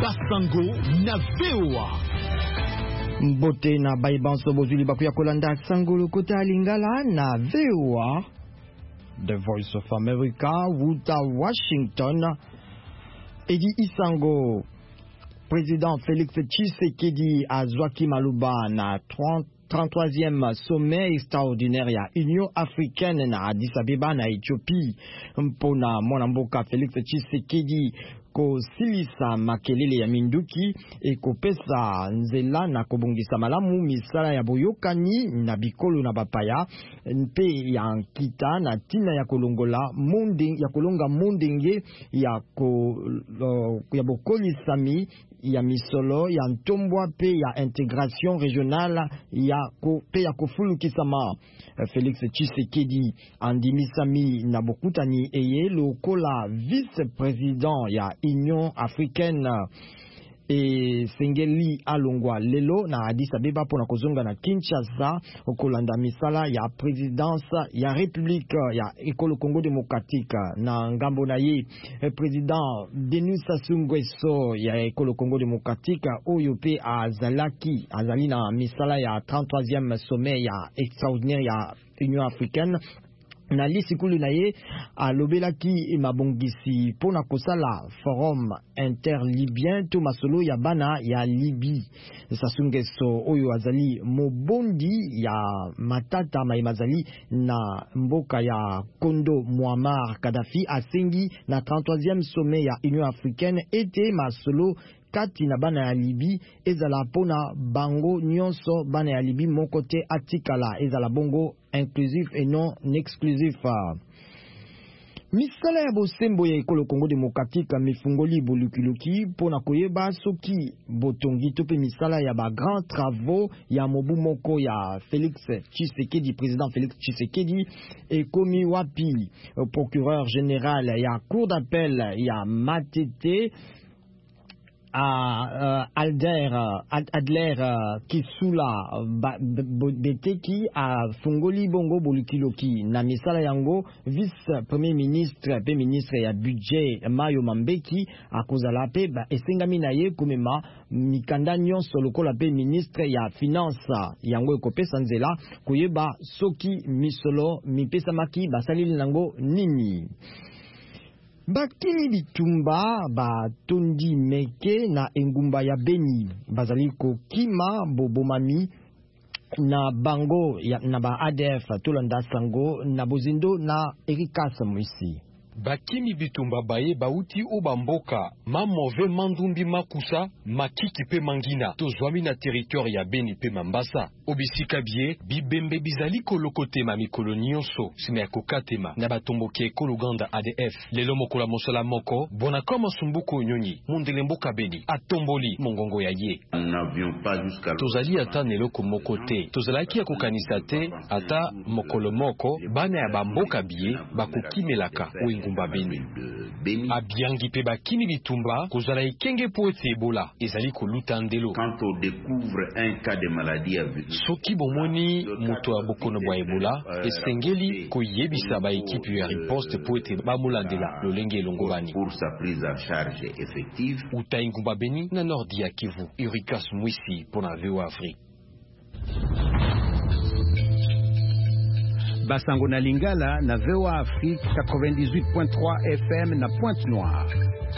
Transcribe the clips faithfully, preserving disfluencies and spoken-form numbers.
Sango na V O A. Mbote na baibanso bozuli bakuya kolanda Sango lokota lingala na V O A. The Voice of America, Wuta Washington. Edi Isango, président Félix Tshisekedi azwaki maluba na trente-troisième sommet extraordinaire ya Union africaine na Addis Abeba na Ethiopie. Mpona mwanamboka Félix Tshisekedi ko silisa makelele ya minduki e kopesa nzela na kobongisa malamu misala ya boyokani na bikolo na bapaya mpe ya nkita na tina ya kolongola monde ya kolonga mondenge ya ko uh, ya bokolisami ya misolo ya ntombwa pe ya intégration régionale ya ko pe ya kofulukisama. Félix Tshisekedi andimisami na bokutani eye lokola vice-président ya Union africaine e sengeli alongwa lelo na Addis Abeba pona kozonga na Kinshasa okolanda misala ya présidence ya République ya Ekolo Congo démocratique na ngambo na ye président Denis Sassou Nguesso ya Ekolo Congo démocratique oyo pe azalaki azali na misala ya trente-troisième sommet ya extraordinaire ya Union africaine. Na lisikulu na ye alobelaki mabongisi pona kosala forum interlibien to masolo ya bana ya Libi. Sassou Nguesso oyo azali mobondi ya matata maimazali na mboka ya Kondo Muammar Gaddafi asengi na trente-troisième sommet ya Union africaine ete masolo kati na bana ya Libi ezala pona bango nyonso bana ya Libi moko te atikala ezala bongo inclusif et non exclusif. Misala ya bosembo ya Ekolo Congo démocratique mifungoli bolukiluki pona koyeba soki botongi to pe misala ya ba grand travaux ya mobu moko ya Félix Tshisekedi, président Félix Tshisekedi e komi wapi. Procureur général ya cour d'appel ya Matete a uh, Alder uh, Adler uh, Kisula uh, Beteki a fungoli bongo bolukiloki na misala yango vice premier ministre pe ministre ya budget Mayo Mambeki akozala pe ba esengami na ye komema mikanda nyonso lokola pe ministre ya finance yango ekopesa nzela koyeba soki misolo mipesa maki basalili nango nini. Bakini bitumba ba tondi meke na engumba ya Beni bazali ko kima bobomami na bango ya, na ba A D F tolanda sango na bozindo na Erika Samuisi. Bakimi bitumba baye bauti obamboka ma move mandumbi makusa makiki pe mangina tozwami na territoire ya Beni pe Mambasa obisika bie bibembe bizali kolokote ma mikolo nyonso sime ya kokatema na batomboki ekolo Uganda A D F lelo mokola mosala moko bona koma sumbuko nyonyi mundele mboka Beni atomboli mongongo ya ye tozali ata neloko moko te tozalaki ya kokanisa te ata mokolo moko bana ya bamboka bie bakokimelaka oingu Beni. Abiangi pe bakini bitumba kozala ikenge po ete Ebola ezali koluta ndelo. Quand on découvre un cas de maladie avec soki bomoni moto ya bokono bwa Ebola esengeli koyebisa ba ekipe ya riposte po ete bamulandela lolenge elongolani pour sa prise en charge effective. Uta ingumba Beni na nordi ya Kivu. Erika Samuisi pour la V O A Afrique. Basango na Lingala na V O A Afrique quatre-vingt-dix-huit point trois F M na Pointe-Noire.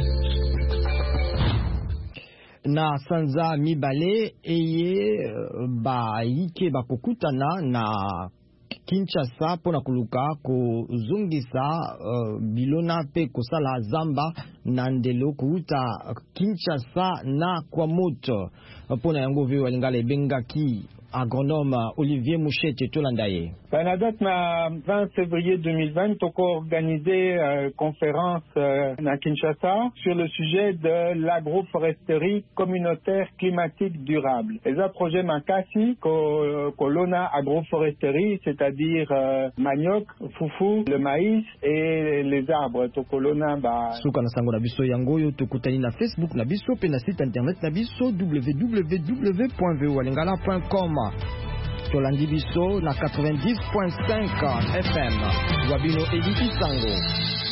Na sanza mibale eye ba yike bakokutana na Kinshasa pona kuluka kuzungisa uh, bilona pe kosala zamba na ndelo kuuta Kinshasa na kwa moto pona yango V O A Lingala ebengaki agronome Olivier Mouchete Tolandaye. La date na vingt février deux mille vingt, toko organisé euh, conférence euh, à Kinshasa sur le sujet de l'agroforesterie communautaire climatique durable. Les projets Makasi, Colona agroforesterie, c'est-à-dire euh, manioc, foufou, le maïs et les arbres. Tokolona ba. Suka na sango na biso yango yo tokutani na Facebook na biso pe na site internet na biso w w w point v o a lingala point com. Tolandi biso na quatre-vingt-dix point cinq F M. Wabino Edith Sango.